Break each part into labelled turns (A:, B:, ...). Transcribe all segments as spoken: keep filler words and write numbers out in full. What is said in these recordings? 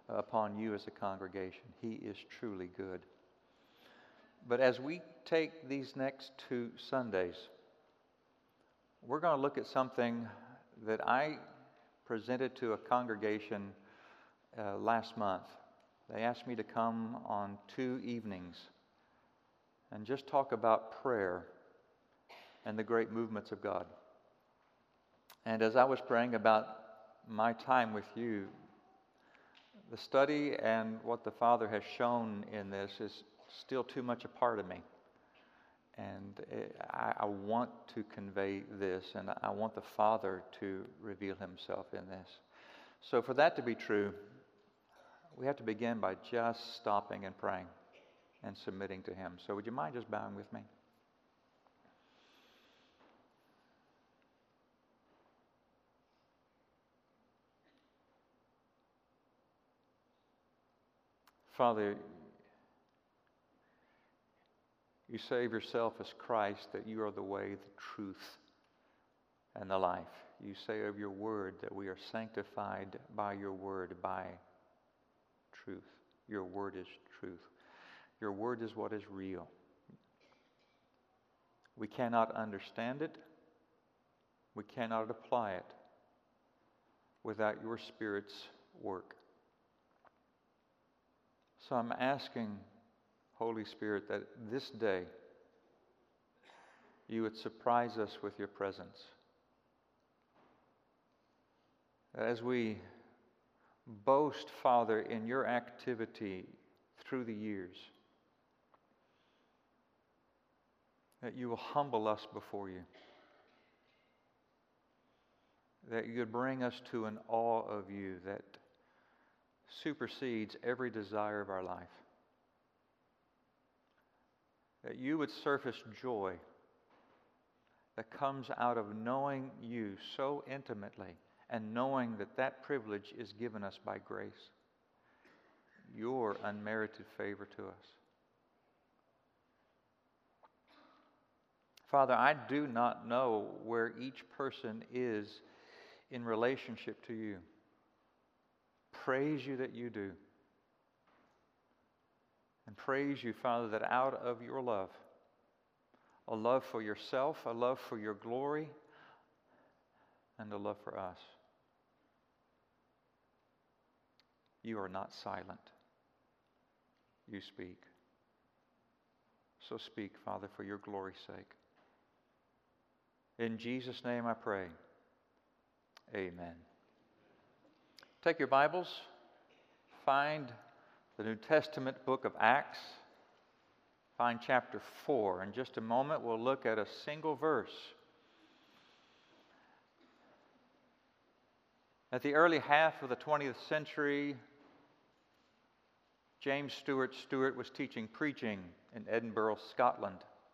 A: upon you as a congregation. He is truly good. But as we take these next two Sundays, we're going to look at something that I presented to a congregation uh, last month. They asked me to come on two evenings and just talk about prayer and the great movements of God. And as I was praying about my time with you, the study and what the Father has shown in this is still too much a part of me. And I, I want to convey this, and I want the Father to reveal Himself in this. So for that to be true, we have to begin by just stopping and praying and submitting to Him. So would you mind just bowing with me? Father, you say of yourself as Christ that you are the way, the truth, and the life. You say of your word that we are sanctified by your word, by truth. Your word is truth. Your word is what is real. We cannot understand it. We cannot apply it without your Spirit's work. So I'm asking, Holy Spirit, that this day you would surprise us with your presence. That as we boast, Father, in your activity through the years, that you will humble us before you. That you would bring us to an awe of you that supersedes every desire of our life. That you would surface joy that comes out of knowing you so intimately and knowing that that privilege is given us by grace. Your unmerited favor to us. Father, I do not know where each person is in relationship to you. Praise you that you do. And praise you, Father, that out of your love, a love for yourself, a love for your glory, and a love for us, you are not silent. You speak. So speak, Father, for your glory's sake. In Jesus' name I pray. Amen. Take your Bibles, find the New Testament book of Acts, find chapter four. In just a moment, we'll look at a single verse. At the early half of the twentieth century, James Stewart Stewart was teaching preaching in Edinburgh, Scotland.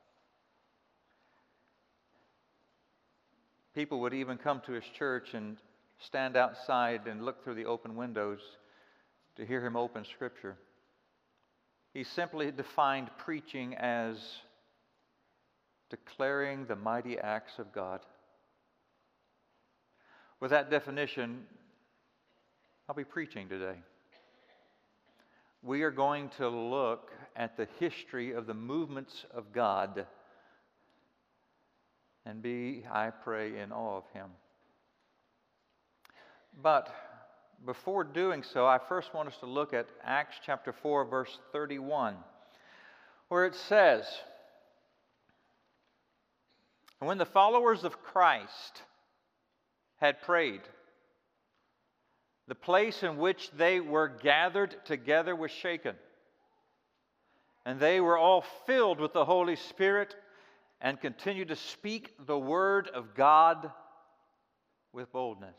A: People would even come to his church and stand outside and look through the open windows to hear him open Scripture. He simply defined preaching as declaring the mighty acts of God. With that definition, I'll be preaching today. We are going to look at the history of the movements of God and be, I pray, in awe of Him. But before doing so, I first want us to look at Acts chapter four, verse thirty-one, where it says, "And when the followers of Christ had prayed, the place in which they were gathered together was shaken, and they were all filled with the Holy Spirit and continued to speak the word of God with boldness."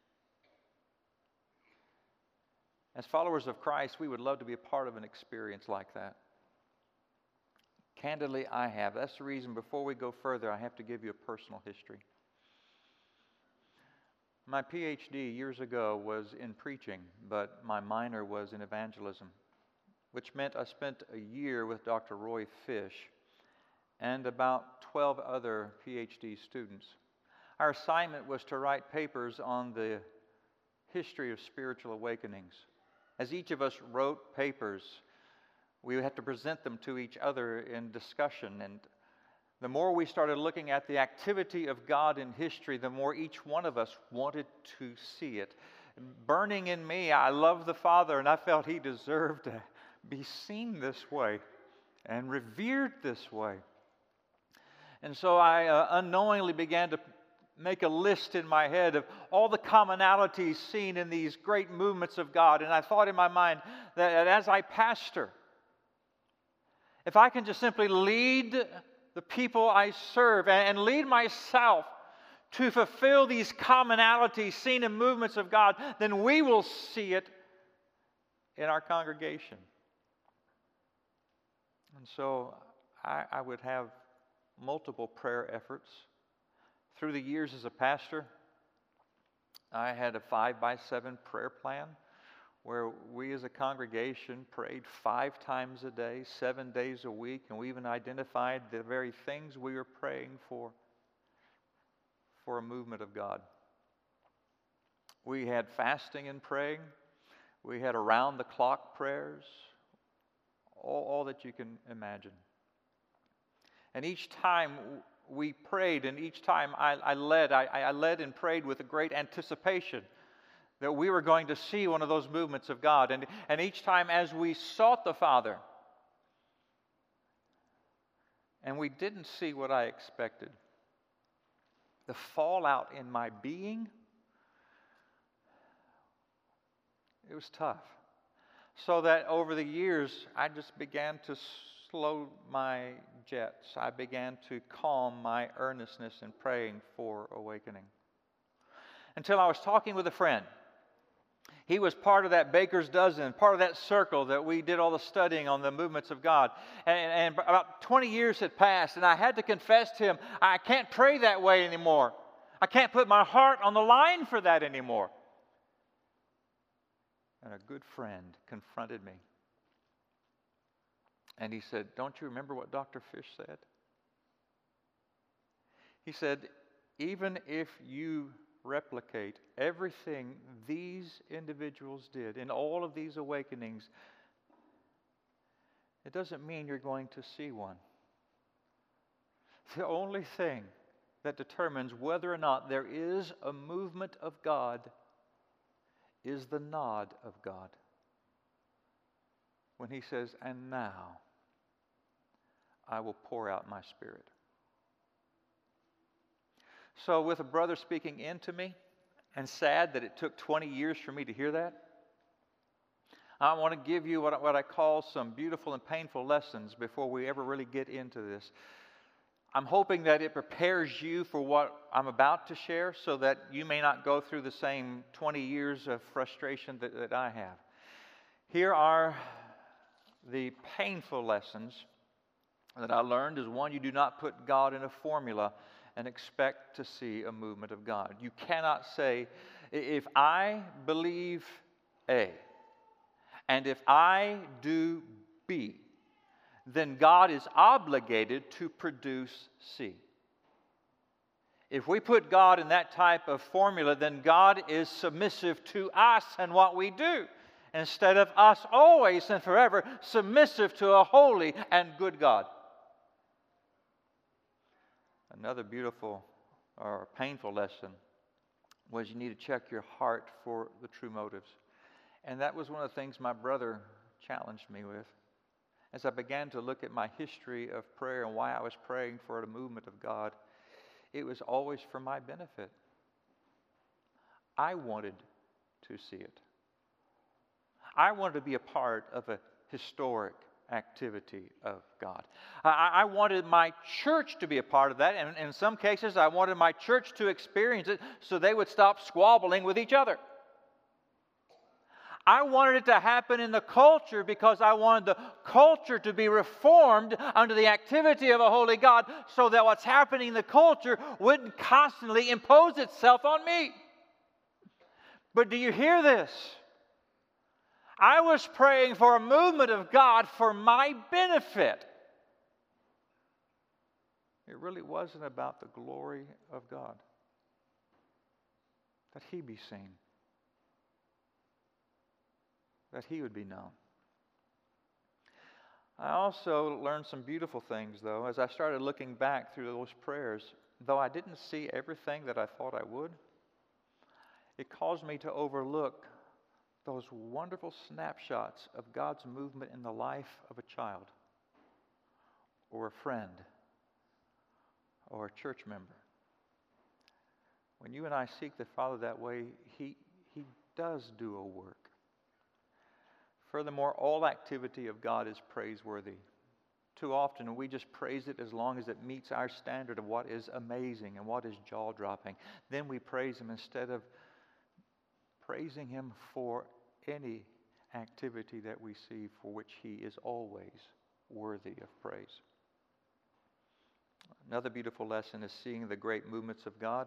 A: As followers of Christ, we would love to be a part of an experience like that. Candidly, I have. That's the reason before we go further, I have to give you a personal history. My P H D years ago was in preaching, but my minor was in evangelism, which meant I spent a year with Doctor Roy Fish and about twelve other P H D students. Our assignment was to write papers on the history of spiritual awakenings As each of us wrote papers, we had to present them to each other in discussion. And the more we started looking at the activity of God in history, the more each one of us wanted to see it. Burning in me, I love the Father, and I felt He deserved to be seen this way and revered this way. And so I uh, unknowingly began to make a list in my head of all the commonalities seen in these great movements of God. And I thought in my mind that as I pastor, if I can just simply lead the people I serve and lead myself to fulfill these commonalities seen in movements of God, then we will see it in our congregation. And so I, I would have multiple prayer efforts. Through the years as a pastor, I had a five by seven prayer plan where we as a congregation prayed five times a day, seven days a week, and we even identified the very things we were praying for, for a movement of God. We had fasting and praying. We had around-the-clock prayers, all, all that you can imagine. And each time we prayed, and each time I, I led, I, I led and prayed with a great anticipation that we were going to see one of those movements of God. And, and each time as we sought the Father, and we didn't see what I expected, the fallout in my being, it was tough. So that over the years, I just began to slow my jets. I began to calm my earnestness in praying for awakening. Until I was talking with a friend. He was part of that baker's dozen, part of that circle that we did all the studying on the movements of God. And, and about twenty years had passed, and I had to confess to him, I can't pray that way anymore. I can't put my heart on the line for that anymore. And a good friend confronted me. And he said, don't you remember what Doctor Fish said? He said, even if you replicate everything these individuals did in all of these awakenings, it doesn't mean you're going to see one. The only thing that determines whether or not there is a movement of God is the nod of God. When He says, and now I will pour out my Spirit. So with a brother speaking into me, and sad that it took twenty years for me to hear that, I want to give you what, what I call some beautiful and painful lessons before we ever really get into this. I'm hoping that it prepares you for what I'm about to share so that you may not go through the same twenty years of frustration that, that I have. Here are the painful lessons that I learned. Is one, you do not put God in a formula and expect to see a movement of God. You cannot say, if I believe A, and if I do B, then God is obligated to produce C. If we put God in that type of formula, then God is submissive to us and what we do, instead of us always and forever submissive to a holy and good God. Another beautiful or painful lesson was you need to check your heart for the true motives. And that was one of the things my brother challenged me with. As I began to look at my history of prayer and why I was praying for the movement of God, it was always for my benefit. I wanted to see it. I wanted to be a part of a historic activity of God. I, I wanted my church to be a part of that, and in some cases I wanted my church to experience it so they would stop squabbling with each other. I wanted it to happen in the culture because I wanted the culture to be reformed under the activity of a holy God so that what's happening in the culture wouldn't constantly impose itself on me. But do you hear this? I was praying for a movement of God for my benefit. It really wasn't about the glory of God, that He be seen. that He would be known. I also learned some beautiful things, though, as I started looking back through those prayers. Though I didn't see everything that I thought I would, it caused me to overlook those wonderful snapshots of God's movement in the life of a child, or a friend, or a church member. When you and I seek the Father that way, He, he does do a work. Furthermore, all activity of God is praiseworthy. Too often we just praise it as long as it meets our standard of what is amazing and what is jaw-dropping. Then we praise Him instead of praising Him for any activity that we see for which He is always worthy of praise. Another beautiful lesson is seeing the great movements of God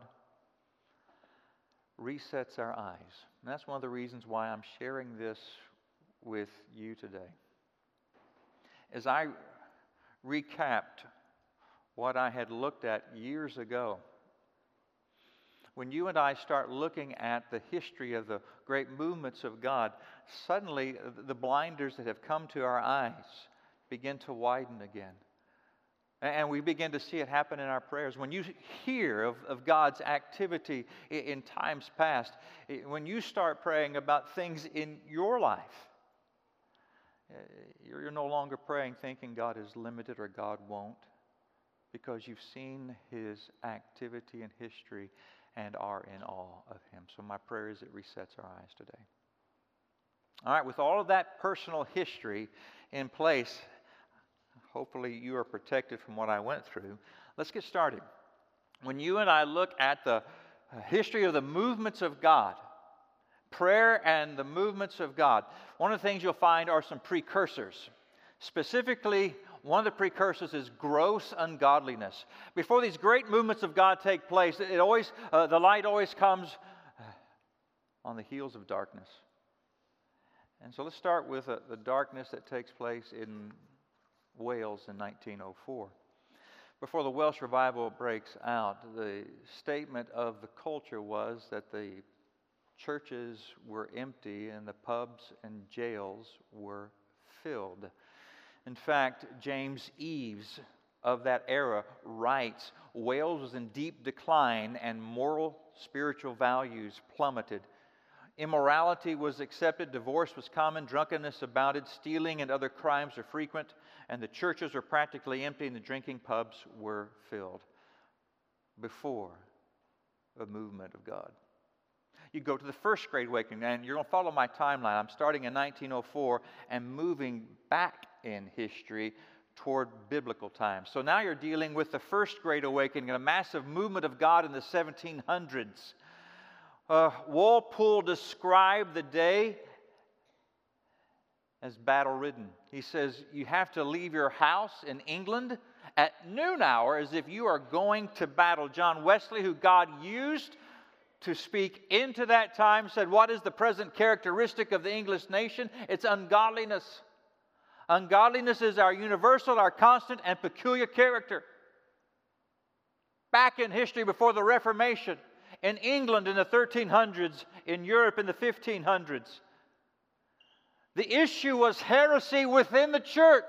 A: resets our eyes. And that's one of the reasons why I'm sharing this with you today. As I recapped what I had looked at years ago, when you and I start looking at the history of the great movements of God, suddenly the blinders that have come to our eyes begin to widen again. And we begin to see it happen in our prayers. When you hear of, of God's activity in, in times past, when you start praying about things in your life, you're, you're no longer praying thinking God is limited or God won't, because you've seen His activity in history and are in awe of Him. So my prayer is it resets our eyes today. All right, with all of that personal history in place, hopefully you are protected from what I went through. Let's get started. When you and I look at the history of the movements of God, prayer and the movements of God, one of the things you'll find are some precursors. Specifically, one of the precursors is gross ungodliness. Before these great movements of God take place, it always uh, the light always comes on the heels of darkness. And so let's start with uh, the darkness that takes place in Wales in nineteen oh four. Before the Welsh revival breaks out, the statement of the culture was that the churches were empty and the pubs and jails were filled. In fact, James Eaves of that era writes, Wales was in deep decline and moral, spiritual values plummeted. Immorality was accepted, divorce was common, drunkenness abounded, stealing and other crimes were frequent, and the churches were practically empty and the drinking pubs were filled. Before the movement of God. You go to the First Great Awakening, and you're going to follow my timeline. I'm starting in nineteen oh four and moving back in history toward biblical times. So now you're dealing with the First Great Awakening, a massive movement of God in the seventeen hundreds. Uh, Walpole described the day as battle-ridden. He says, you have to leave your house in England at noon hour as if you are going to battle. John Wesley, who God used to speak into that time, said, what is the present characteristic of the English nation? It's ungodliness. Ungodliness is our universal, our constant, and peculiar character. Back in history before the Reformation, in England in the thirteen hundreds, in Europe in the fifteen hundreds, the issue was heresy within the church.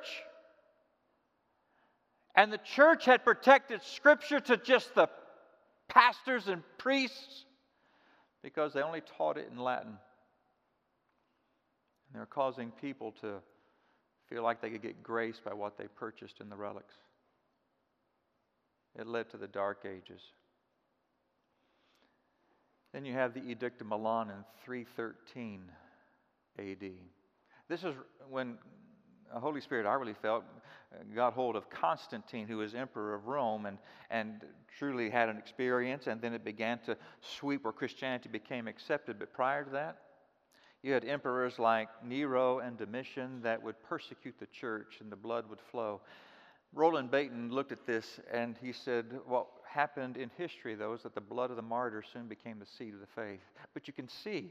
A: And the church had protected Scripture to just the pastors and priests because they only taught it in Latin. And they were causing people to feel like they could get grace by what they purchased in the relics. It led to the Dark Ages. Then you have the Edict of Milan in three thirteen A D. This is when the Holy Spirit, I really felt, got hold of Constantine, who was emperor of Rome, and, and truly had an experience, and then it began to sweep where Christianity became accepted. But prior to that, you had emperors like Nero and Domitian that would persecute the church, and the blood would flow. Roland Bainton looked at this, and he said, what happened in history, though, is that the blood of the martyrs soon became the seed of the faith. But you can see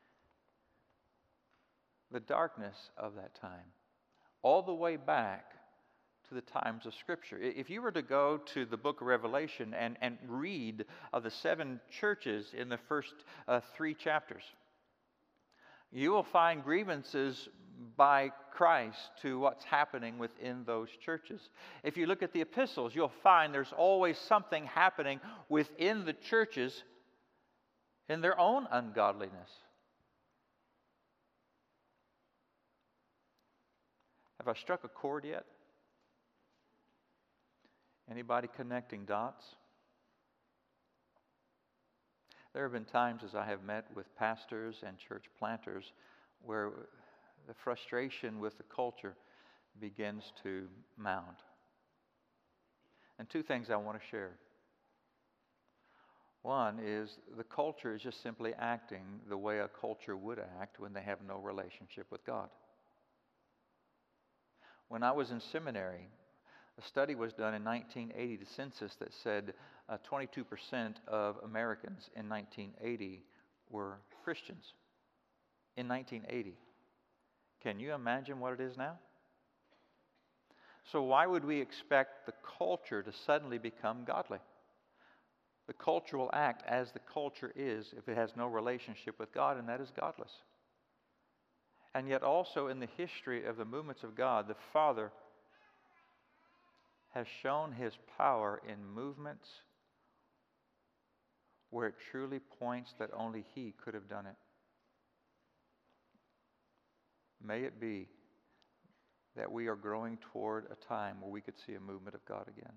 A: the darkness of that time, all the way back to the times of Scripture. If you were to go to the book of Revelation and, and read of the seven churches in the first uh, three chapters, You will find grievances by Christ to what's happening within those churches. If you look at the epistles, you'll find there's always something happening within the churches in their own ungodliness. Have I struck a chord yet? Anybody connecting dots? There have been times as I have met with pastors and church planters where the frustration with the culture begins to mount. And two things I want to share. One is the culture is just simply acting the way a culture would act when they have no relationship with God. When I was in seminary, a study was done in nineteen eighty, the census, that said uh, twenty-two percent of Americans in nineteen eighty were Christians. In nineteen eighty. Can you imagine what it is now? So why would we expect the culture to suddenly become godly? The culture will act as the culture is if it has no relationship with God, and that is godless. And yet also in the history of the movements of God, the Father has shown His power in movements where it truly points that only He could have done it. May it be that we are growing toward a time where we could see a movement of God again.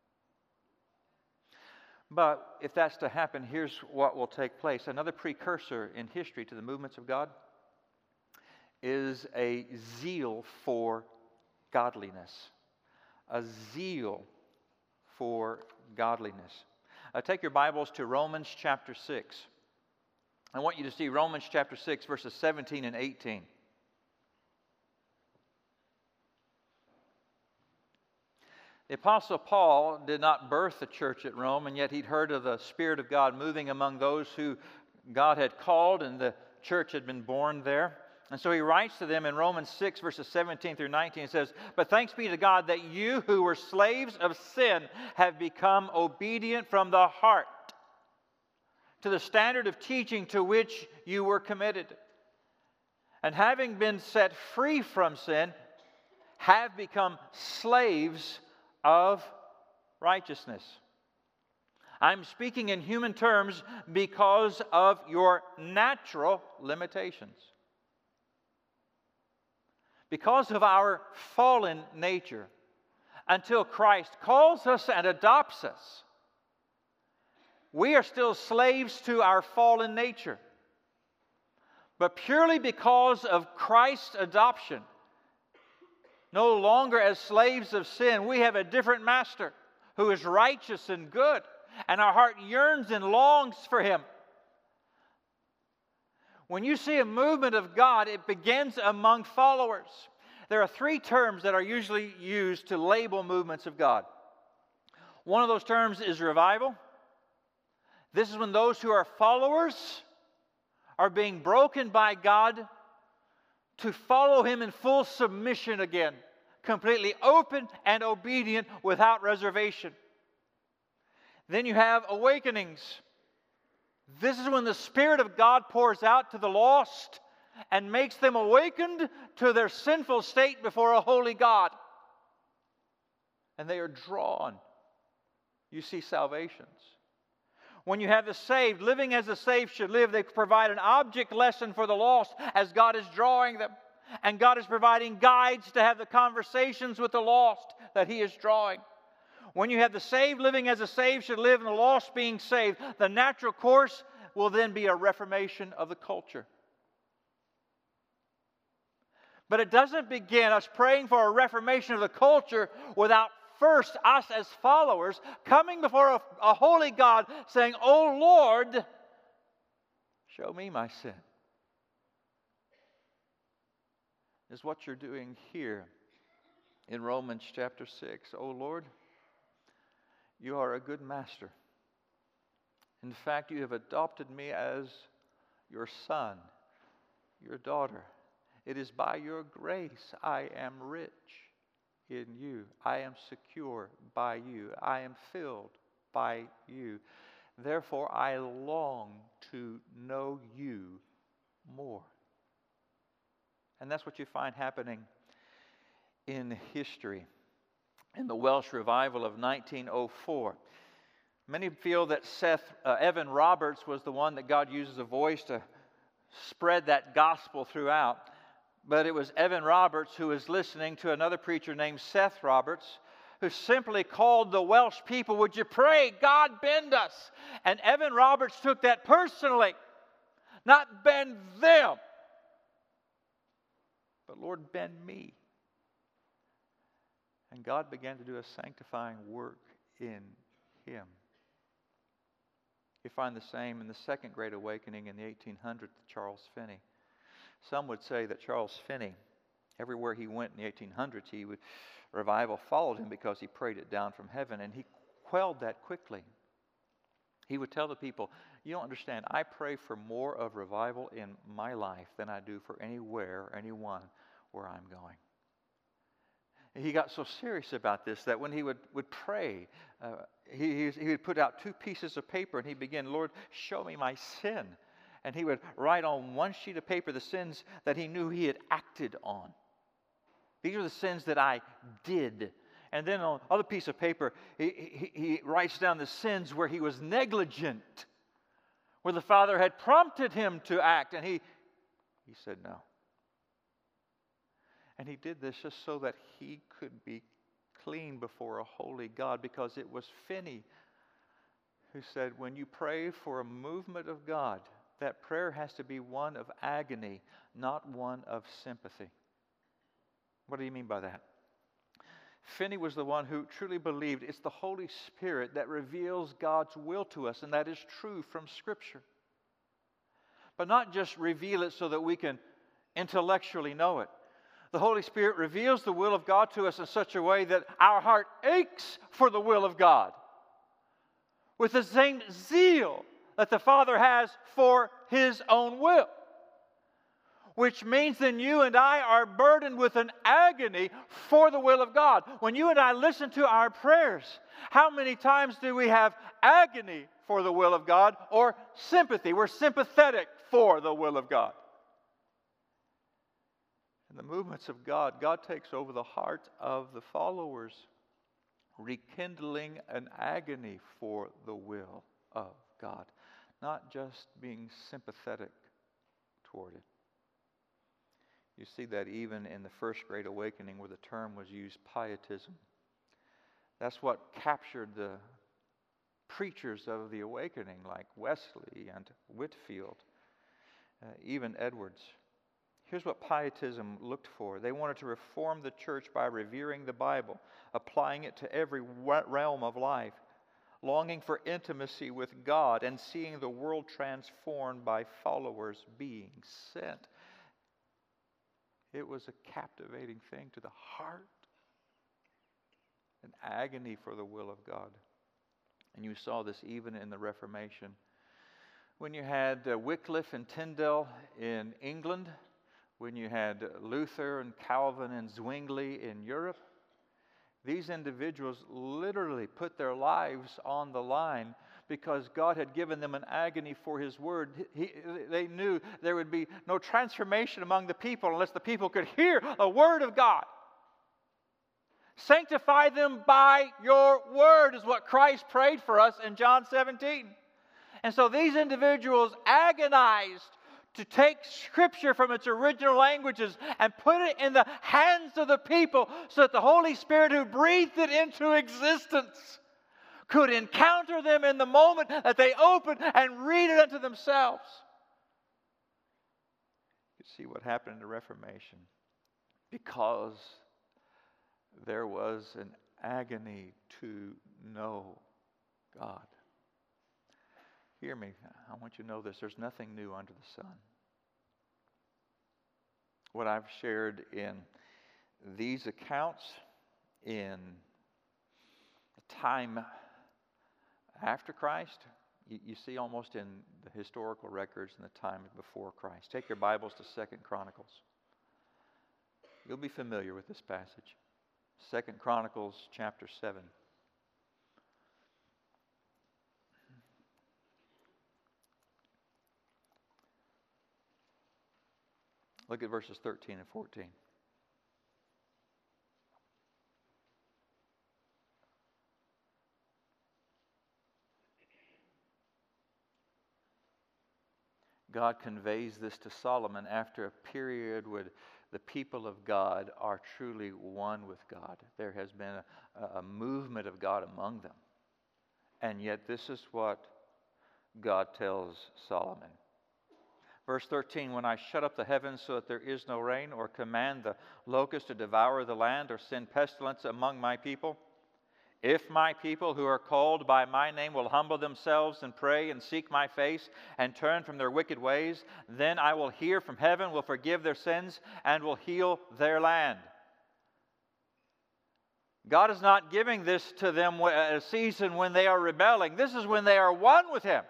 A: But if that's to happen, here's what will take place. Another precursor in history to the movements of God is a zeal for godliness. A zeal for godliness. Uh, take your Bibles to Romans chapter six. I want you to see Romans chapter six, verses seventeen and eighteen. The Apostle Paul did not birth the church at Rome, and yet he'd heard of the Spirit of God moving among those who God had called, and the church had been born there. And so he writes to them in Romans six, verses seventeen through nineteen. He says, "But thanks be to God that you who were slaves of sin have become obedient from the heart to the standard of teaching to which you were committed. And having been set free from sin, have become slaves of righteousness." I'm speaking in human terms because of your natural limitations. Because of our fallen nature, until Christ calls us and adopts us, we are still slaves to our fallen nature. But purely because of Christ's adoption, no longer as slaves of sin, we have a different master who is righteous and good, and our heart yearns and longs for Him. When you see a movement of God, it begins among followers. There are three terms that are usually used to label movements of God. One of those terms is revival. This is when those who are followers are being broken by God to follow Him in full submission again, completely open and obedient without reservation. Then you have awakenings. This is when the Spirit of God pours out to the lost and makes them awakened to their sinful state before a holy God. And they are drawn. You see salvations. When you have the saved, living as the saved should live, they provide an object lesson for the lost as God is drawing them. And God is providing guides to have the conversations with the lost that He is drawing. When you have the saved living as the saved should live and the lost being saved, the natural course will then be a reformation of the culture. But it doesn't begin us praying for a reformation of the culture without first us as followers coming before a, a holy God saying, "Oh Lord, show me my sin." Is what you're doing here in Romans chapter six. "Oh Lord, you are a good master. In fact, you have adopted me as your son, your daughter. It is by your grace I am rich in you. I am secure by you. I am filled by you. Therefore, I long to know you more." And that's what you find happening in history. In the Welsh revival of nineteen oh four, many feel that Seth uh, Evan Roberts was the one that God used as a voice to spread that gospel throughout. But it was Evan Roberts who was listening to another preacher named Seth Roberts, who simply called the Welsh people, "Would you pray, God bend us?" And Evan Roberts took that personally. Not bend them, but Lord, bend me. And God began to do a sanctifying work in him. You find the same in the Second Great Awakening in the eighteen hundreds with Charles Finney. Some would say that Charles Finney, everywhere he went in the eighteen hundreds, he would, revival followed him because he prayed it down from heaven, and he quelled that quickly. He would tell the people, "You don't understand, I pray for more of revival in my life than I do for anywhere or anyone where I'm going." And he got so serious about this that when he would, would pray, uh, he, he would put out two pieces of paper and he began, "Lord, show me my sin." And he would write on one sheet of paper the sins that he knew he had acted on. These are the sins that I did. And then on other piece of paper, he, he, he writes down the sins where he was negligent, where the Father had prompted him to act, and he, he said no. And he did this just so that he could be clean before a holy God, because it was Finney who said, when you pray for a movement of God, that prayer has to be one of agony, not one of sympathy. What do you mean by that? Finney was the one who truly believed it's the Holy Spirit that reveals God's will to us, and that is true from Scripture. But not just reveal it so that we can intellectually know it. The Holy Spirit reveals the will of God to us in such a way that our heart aches for the will of God with the same zeal that the Father has for His own will. Which means then you and I are burdened with an agony for the will of God. When you and I listen to our prayers, how many times do we have agony for the will of God or sympathy? We're sympathetic for the will of God. In the movements of God, God takes over the heart of the followers, rekindling an agony for the will of God, not just being sympathetic toward it. You see that even in the First Great Awakening, where the term was used, pietism. That's what captured the preachers of the awakening, like Wesley and Whitefield, uh, even Edwards. Here's what pietism looked for. They wanted to reform the church by revering the Bible, applying it to every realm of life, longing for intimacy with God, and seeing the world transformed by followers being sent. It was a captivating thing to the heart, an agony for the will of God. And you saw this even in the Reformation. When you had uh, Wycliffe and Tyndale in England, when you had Luther and Calvin and Zwingli in Europe, these individuals literally put their lives on the line because God had given them an agony for His Word. He, they knew there would be no transformation among the people unless the people could hear the Word of God. Sanctify them by your Word is what Christ prayed for us in John seventeen. And so these individuals agonized to take Scripture from its original languages and put it in the hands of the people so that the Holy Spirit who breathed it into existence could encounter them in the moment that they open and read it unto themselves. You see what happened in the Reformation. Because there was an agony to know God. Hear me, I want you to know this. There's nothing new under the sun. What I've shared in these accounts, in the time after Christ, you, you see almost in the historical records in the time before Christ. Take your Bibles to Second Chronicles. You'll be familiar with this passage. Second Chronicles chapter seven. Look at verses thirteen and fourteen. God conveys this to Solomon after a period where the people of God are truly one with God. There has been a, a movement of God among them. And yet this is what God tells Solomon. Verse thirteen, when I shut up the heavens so that there is no rain, or command the locust to devour the land, or send pestilence among my people, if my people who are called by my name will humble themselves and pray and seek my face and turn from their wicked ways, then I will hear from heaven, will forgive their sins, and will heal their land. God is not giving this to them at a season when they are rebelling. This is when they are one with Him.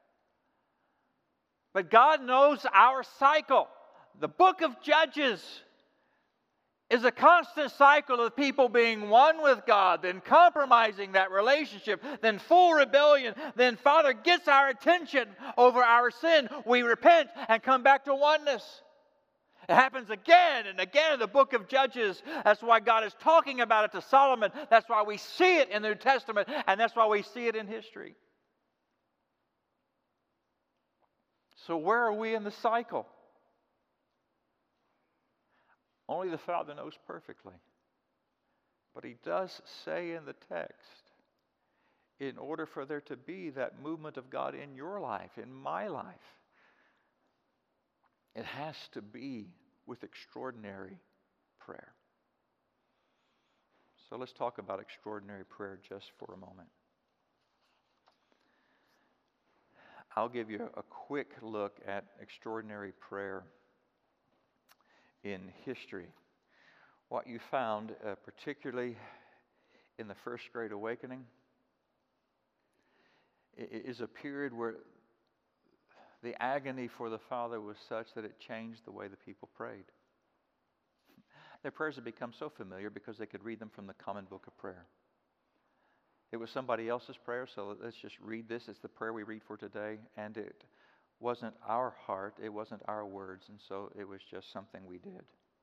A: But God knows our cycle. The book of Judges is a constant cycle of people being one with God, then compromising that relationship, then full rebellion, then Father gets our attention over our sin. We repent and come back to oneness. It happens again and again in the book of Judges. That's why God is talking about it to Solomon. That's why we see it in the New Testament, and that's why we see it in history. So where are we in the cycle? Only the Father knows perfectly. But He does say in the text, in order for there to be that movement of God in your life, in my life, it has to be with extraordinary prayer. So let's talk about extraordinary prayer just for a moment. I'll give you a quick look at extraordinary prayer in history. What you found, uh, particularly in the First Great Awakening, is a period where the agony for the Father was such that it changed the way the people prayed. Their prayers had become so familiar because they could read them from the common book of prayer. It was somebody else's prayer, so let's just read this. It's the prayer we read for today, and it wasn't our heart, it wasn't our words, and so it was just something we did.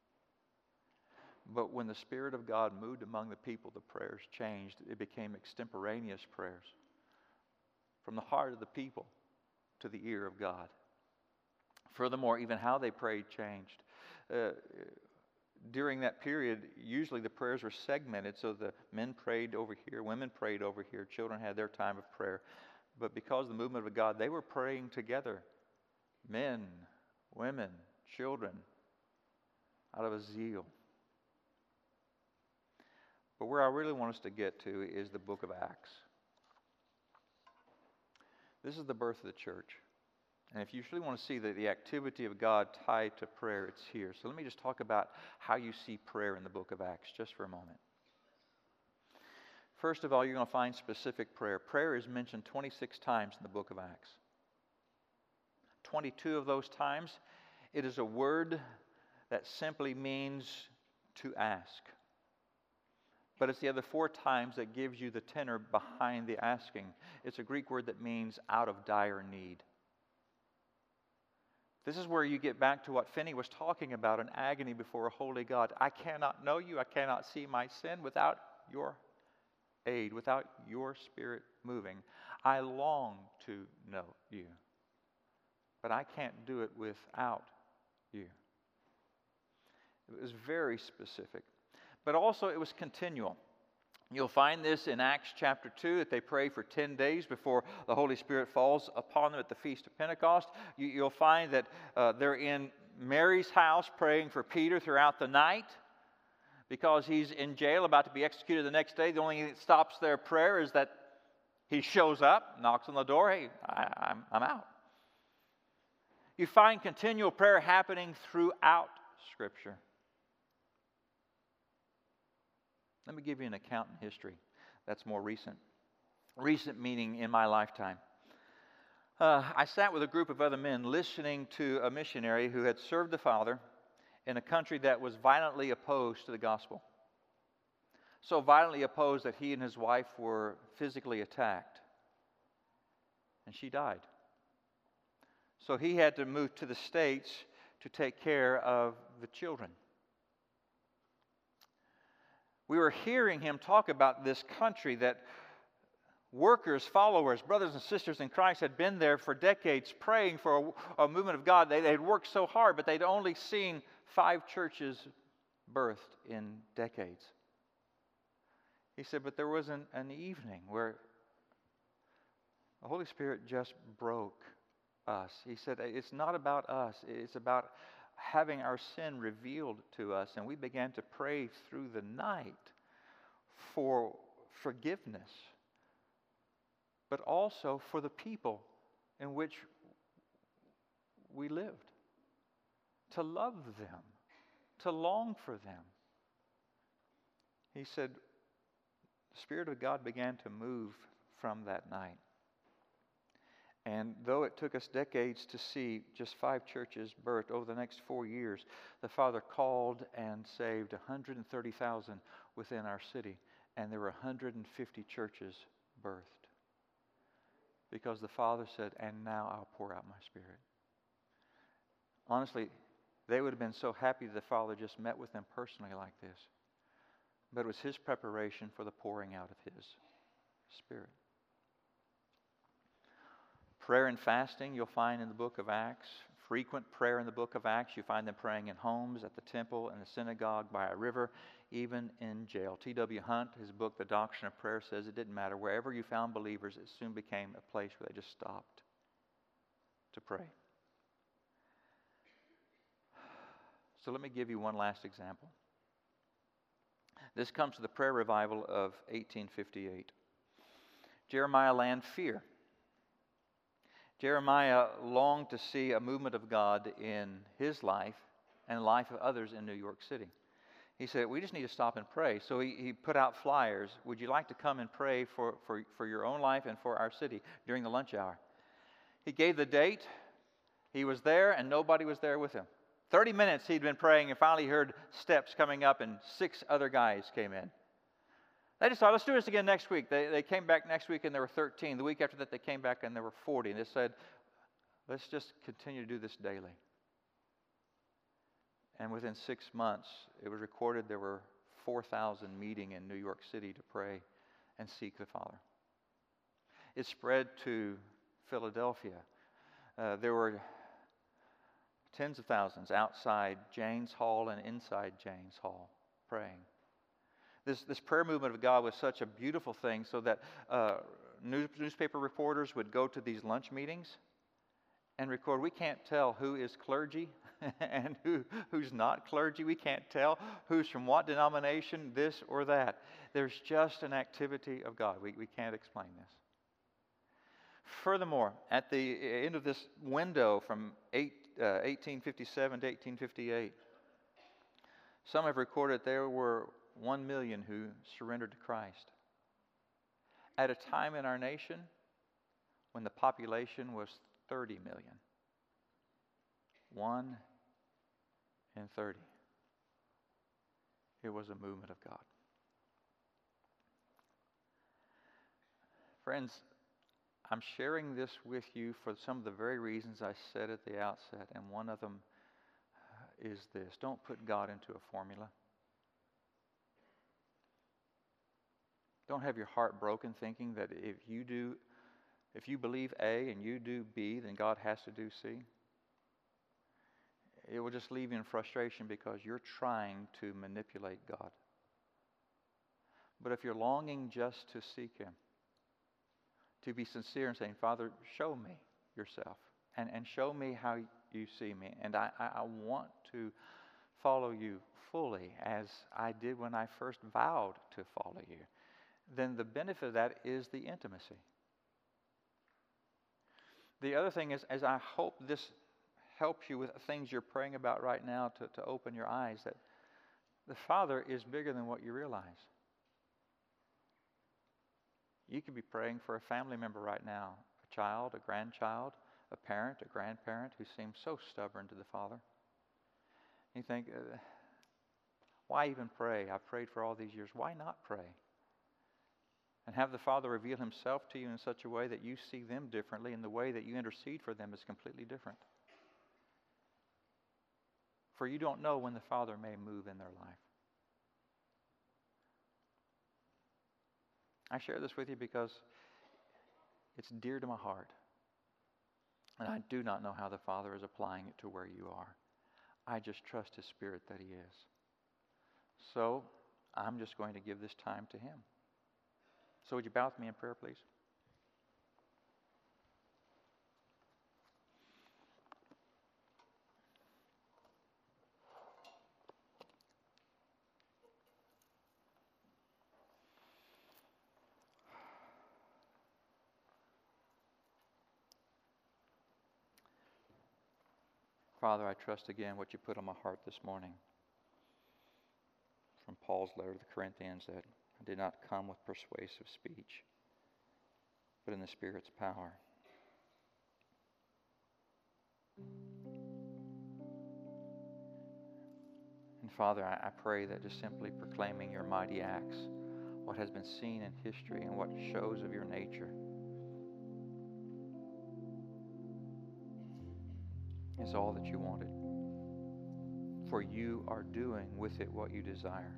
A: But when the Spirit of God moved among the people, the prayers changed. It became extemporaneous prayers from the heart of the people to the ear of God. Furthermore, even how they prayed changed. Uh, during that period, usually the prayers were segmented, so the men prayed over here, women prayed over here, children had their time of prayer. But because of the movement of God, they were praying together. Men, women, children, out of a zeal. But where I really want us to get to is the book of Acts. This is the birth of the church. And if you really want to see the, the activity of God tied to prayer, it's here. So let me just talk about how you see prayer in the book of Acts just for a moment. First of all, you're going to find specific prayer. Prayer is mentioned twenty-six times in the book of Acts. twenty-two of those times, it is a word that simply means to ask. But it's the other four times that gives you the tenor behind the asking. It's a Greek word that means out of dire need. This is where you get back to what Finney was talking about, an agony before a holy God. I cannot know you. I cannot see my sin without your aid, without your Spirit moving. I long to know you, but I can't do it without you. It was very specific. But also it was continual. You'll find this in Acts chapter two, that they pray for ten days before the Holy Spirit falls upon them at the Feast of Pentecost. You, you'll find that uh, they're in Mary's house praying for Peter throughout the night because he's in jail about to be executed the next day. The only thing that stops their prayer is that he shows up, knocks on the door, hey, I, I'm, I'm out. You find continual prayer happening throughout Scripture. Let me give you an account in history that's more recent. Recent meaning in my lifetime. Uh, I sat with a group of other men listening to a missionary who had served the Father in a country that was violently opposed to the gospel. So violently opposed that he and his wife were physically attacked. And she died. So he had to move to the States to take care of the children. We were hearing him talk about this country that workers, followers, brothers and sisters in Christ had been there for decades praying for a, a movement of God. They, they had worked so hard, but they'd only seen five churches birthed in decades. He said, but there was an, an evening where the Holy Spirit just broke us. He said, it's not about us. It's about having our sin revealed to us. And we began to pray through the night for forgiveness, but also for the people in which we lived, to love them, to long for them. He said, the Spirit of God began to move from that night. And though it took us decades to see just five churches birthed, over the next four years, the Father called and saved one hundred thirty thousand within our city. And there were one hundred fifty churches birthed. Because the Father said, and now I'll pour out my Spirit. Honestly, they would have been so happy that the Father just met with them personally like this. But it was His preparation for the pouring out of His Spirit. Prayer and fasting you'll find in the book of Acts. Frequent prayer in the book of Acts. You find them praying in homes, at the temple, in the synagogue, by a river, even in jail. T W Hunt, his book, The Doctrine of Prayer, says it didn't matter. Wherever you found believers, it soon became a place where they just stopped to pray. So let me give you one last example. This comes to the prayer revival of eighteen fifty-eight. Jeremiah Land Fear. Jeremiah longed to see a movement of God in his life and the life of others in New York City. He said, we just need to stop and pray. So he, he put out flyers. Would you like to come and pray for, for, for your own life and for our city during the lunch hour? He gave the date. He was there and nobody was there with him. thirty minutes he'd been praying and finally heard steps coming up and six other guys came in. They decided, let's do this again next week. They, they came back next week and there were thirteen. The week after that they came back and there were forty. And they said, let's just continue to do this daily. And within six months, it was recorded there were four thousand meeting in New York City to pray and seek the Father. It spread to Philadelphia. Uh, there were tens of thousands outside Janes Hall and inside Janes Hall praying. This, this prayer movement of God was such a beautiful thing, so that uh, news, newspaper reporters would go to these lunch meetings and record. We can't tell who is clergy and who, who's not clergy. We can't tell who's from what denomination, this or that. There's just an activity of God. We, we can't explain this. Furthermore, at the end of this window from eight, uh, eighteen fifty-seven to eighteen fifty-eight, some have recorded there were one million who surrendered to Christ. At a time in our nation when the population was thirty million. One in thirty. It was a movement of God. Friends, I'm sharing this with you for some of the very reasons I said at the outset, and one of them is this. Don't put God into a formula. Don't have your heart broken thinking that if you do, if you believe A and you do B, then God has to do C. It will just leave you in frustration because you're trying to manipulate God. But if you're longing just to seek Him, to be sincere and saying, Father, show me yourself and, and show me how you see me. And I, I, I want to follow you fully as I did when I first vowed to follow you. Then the benefit of that is the intimacy. The other thing is, as I hope this helps you with things you're praying about right now to, to open your eyes, that the Father is bigger than what you realize. You could be praying for a family member right now, a child, a grandchild, a parent, a grandparent who seems so stubborn to the Father. You think, uh, why even pray? I've prayed for all these years. Why not pray? And have the Father reveal Himself to you in such a way that you see them differently, and the way that you intercede for them is completely different. For you don't know when the Father may move in their life. I share this with you because it's dear to my heart. And I do not know how the Father is applying it to where you are. I just trust His Spirit that He is. So I'm just going to give this time to Him. So would you bow with me in prayer, please? Father, I trust again what you put on my heart this morning from Paul's letter to the Corinthians, that I did not come with persuasive speech, but in the Spirit's power. And Father, I, I pray that just simply proclaiming your mighty acts, what has been seen in history and what shows of your nature, is all that you wanted. For you are doing with it what you desire.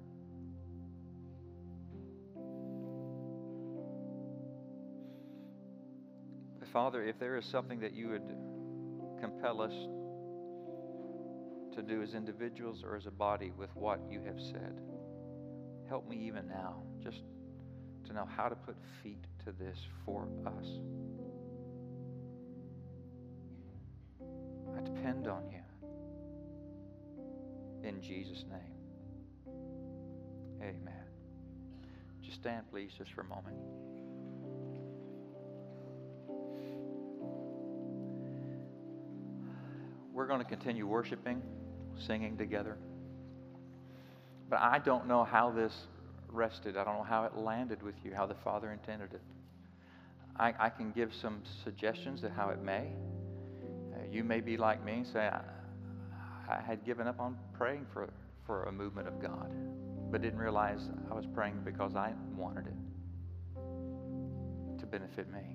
A: Father, if there is something that you would compel us to do as individuals or as a body with what you have said, help me even now just to know how to put feet to this for us. I depend on you. In Jesus' name. Amen. Just stand, please, just for a moment. We're going to continue worshiping, singing together. But I don't know how this rested. I don't know how it landed with you, how the Father intended it. I, I can give some suggestions to how it may. Uh, you may be like me and say, I, I had given up on praying for, for a movement of God, but didn't realize I was praying because I wanted it to benefit me.